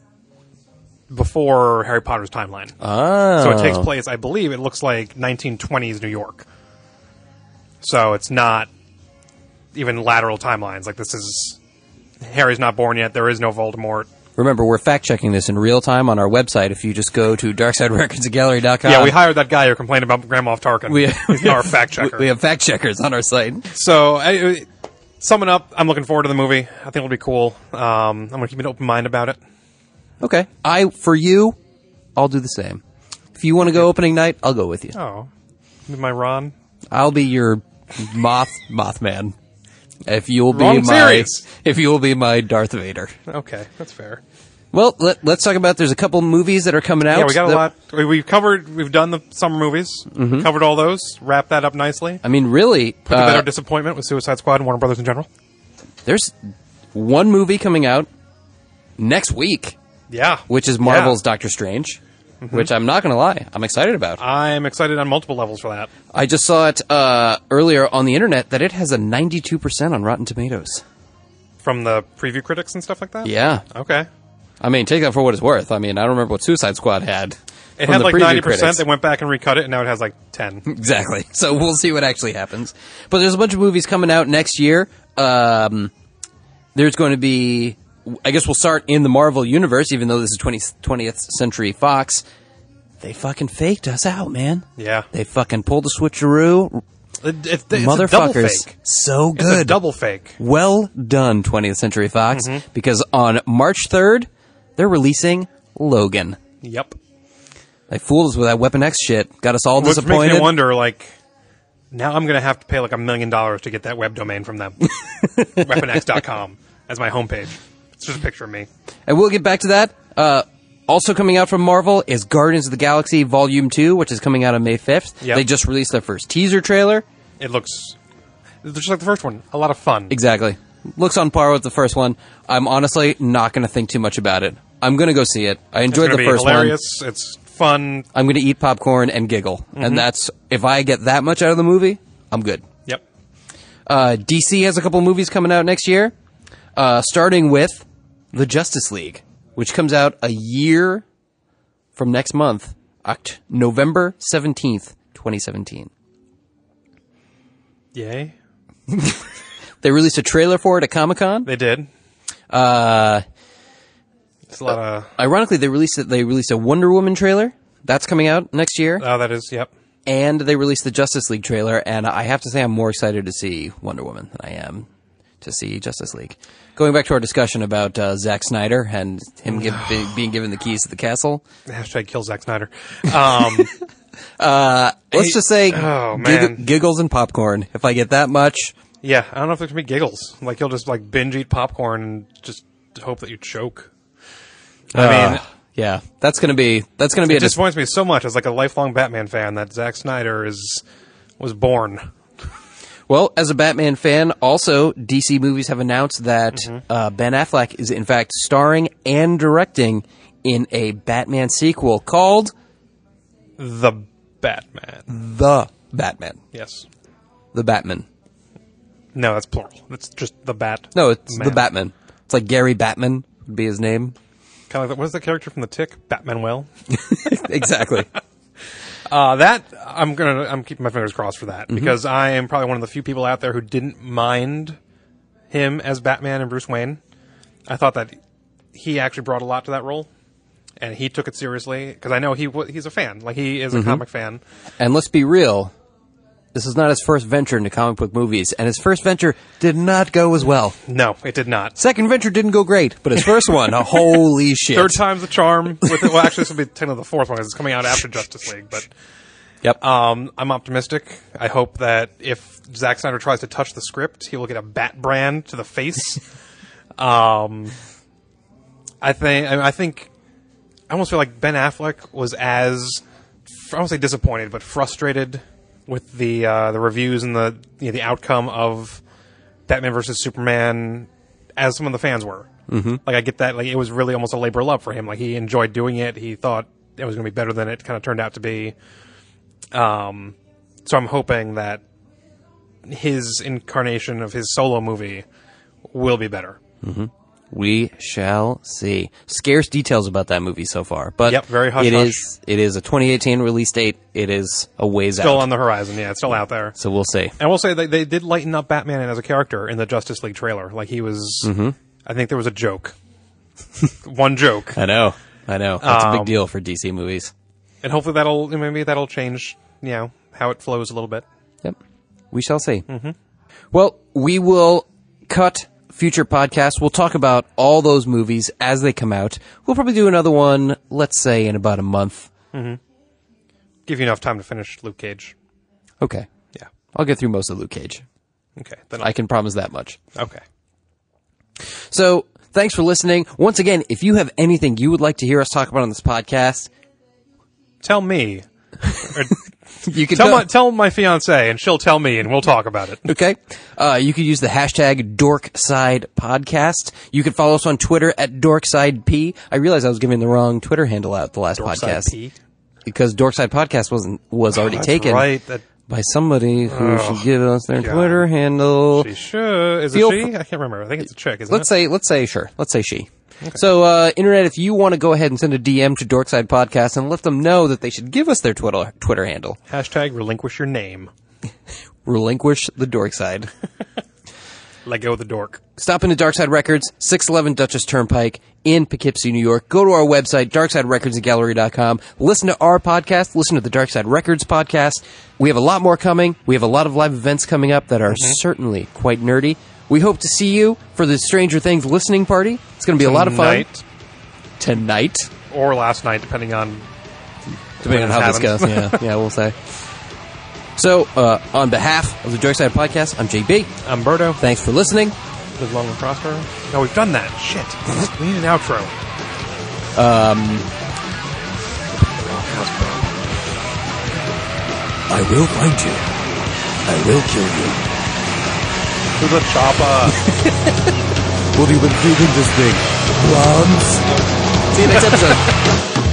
before Harry Potter's timeline. Oh. So it takes place, I believe, it looks like 1920s New York. So it's not even lateral timelines. Like, this is Harry's not born yet. There is no Voldemort. Remember, we're fact-checking this in real time on our website. If you just go to darksiderecordsgallery.com. Yeah, we hired that guy who complained about Grand Moff Tarkin. He's now our fact checker. We have fact-checkers on our site. So, summing up, I'm looking forward to the movie. I think it'll be cool. I'm going to keep an open mind about it. Okay. For you, I'll do the same. If you want to go opening night, I'll go with you. Oh. My Ron? I'll be your Mothman. If you'll be Wrong series. if you will be my Darth Vader. Okay, that's fair. Well, let's talk about. There's a couple movies that are coming out. Yeah, we got a lot. We've done the summer movies. Mm-hmm. Covered all those. Wrapped that up nicely. I mean, really, Put to bed our disappointment with Suicide Squad and Warner Brothers in general. there's one movie coming out next week, Yeah. which is Marvel's Doctor Strange, which I'm not going to lie, I'm excited about. I'm excited on multiple levels for that. I just saw it earlier on the internet that it has a 92% on Rotten Tomatoes. From the preview critics and stuff like that? Yeah. Okay. I mean, take that for what it's worth. I mean, I don't remember what Suicide Squad had. It from had the like preview 90%. critics. They went back and recut it, and now it has like 10. Exactly. So we'll see what actually happens. But there's a bunch of movies coming out next year. There's going to be, I guess we'll start in the Marvel universe, even though this is 20th Century Fox. They fucking faked us out, man. Yeah. They fucking pulled a switcheroo. It's Motherfuckers. a double fake. So It's good. a double fake. Well done, 20th Century Fox. Because on March 3rd, they're releasing Logan. Yep. They fooled us with that Weapon X shit. Got us all Which makes disappointed. me wonder, like, Now I'm going to have to pay like $1 million to get that web domain from them. WeaponX.com as my homepage. It's just a picture of me. And we'll get back to that. Also coming out from Marvel is Guardians of the Galaxy Volume 2, which is coming out on May 5th. Yep. They just released their first teaser trailer. It looks just like the first one. A lot of fun. Exactly. Looks on par with the first one. I'm honestly not going to think too much about it. I'm going to go see it. I enjoyed the first one. Hilarious. It's fun. I'm going to eat popcorn and giggle. Mm-hmm. And that's, if I get that much out of the movie, I'm good. Yep. DC has a couple movies coming out next year, starting with The Justice League, which comes out a year from next month, November 17th, 2017. Yay. They released a trailer for it at Comic-Con. They did. It's a lot of... Ironically, they released a Wonder Woman trailer. That's coming out next year. Oh, that is, yep. And they released the Justice League trailer, and I have to say I'm more excited to see Wonder Woman than I am to see Justice League. Going back to our discussion about Zack Snyder and him being given the keys to the castle. Hashtag kill Zack Snyder. Let's just say giggles and popcorn. If I get that much... Yeah, I don't know if there's going to be giggles. Like, you'll just, like, binge eat popcorn and just hope that you choke. I mean... Yeah, that's gonna be It disappoints me so much as like a lifelong Batman fan that Zack Snyder was born. Well, as a Batman fan, also DC movies have announced that Ben Affleck is in fact starring and directing in a Batman sequel called The Batman. The Batman. Yes. The Batman. No, that's plural. It's just the Bat. No, it's The Batman. It's like Gary Batman would be his name. Kind of like, what's the character from The Tick? Batmanuel? Exactly. That, I'm keeping my fingers crossed for that, because I am probably one of the few people out there who didn't mind him as Batman and Bruce Wayne. I thought that he actually brought a lot to that role, and he took it seriously, because I know he's a fan. Like, he is a comic fan. And let's be real, this is not his first venture into comic book movies, and his first venture did not go as well. No, it did not. Second venture didn't go great, but his first one, holy shit. Third time's the charm. Well, actually, this will be technically the fourth one, because it's coming out after Justice League, but... Yep. I'm optimistic. I hope that if Zack Snyder tries to touch the script, he will get a bat brand to the face. I almost feel like Ben Affleck was I won't say disappointed, but frustrated with the reviews and the outcome of Batman vs Superman as some of the fans were. Mm-hmm. Like, I get that. Like, it was really almost a labor of love for him. Like, he enjoyed doing it. He thought it was going to be better than it kind of turned out to be. So I'm hoping that his incarnation of his solo movie will be better. Mm-hmm. We shall see. Scarce details about that movie so far, but yep, very hush-hush. It is a 2018 release date. It is a ways out. Still on the horizon, yeah, it's still out there. So we'll see. And we'll say that they did lighten up Batman as a character in the Justice League trailer. Like, he was, I think there was a joke. One joke. I know. That's a big deal for DC movies. And hopefully that'll change, how it flows a little bit. Yep. We shall see. Mm-hmm. Well, we will cut future podcasts. We'll talk about all those movies as they come out. We'll probably do another one, let's say, in about a month. Mm-hmm. Give you enough time to finish Luke Cage. Okay. Yeah. I'll get through most of Luke Cage. Okay. I can promise that much. Okay. So, thanks for listening. Once again, if you have anything you would like to hear us talk about on this podcast, tell me. You can tell my fiance, and she'll tell me, and we'll talk about it. Okay. You could use the hashtag DorksidePodcast. You can follow us on Twitter at DorksideP. I realized I was giving the wrong Twitter handle out the last podcast. P? Because Dorkside Podcast was already taken by somebody who should give us their Twitter handle. She should. Is it she? I can't remember. I think it's a chick, isn't it? Let's say she. Okay. So, Internet, if you want to go ahead and send a DM to Dorkside Podcast and let them know that they should give us their Twitter handle. Hashtag relinquish your name. Relinquish the Dorkside. Let go of the dork. Stop into Darkside Records, 611 Dutchess Turnpike in Poughkeepsie, New York. Go to our website, darksiderecordsandgallery.com. Listen to our podcast. Listen to the Darkside Records podcast. We have a lot more coming. We have a lot of live events coming up that are certainly quite nerdy. We hope to see you for the Stranger Things listening party. It's going to be a lot of fun. Tonight. Or last night, depending on how this goes. Yeah, we'll say. So, on behalf of the Dark Side Podcast, I'm JB. I'm Berto. Thanks for listening. Live long and prosper. No, we've done that. Shit. We need an outro. I will find you. I will kill you. To the chopper. What have you been feeding this thing? Worms? See you next episode.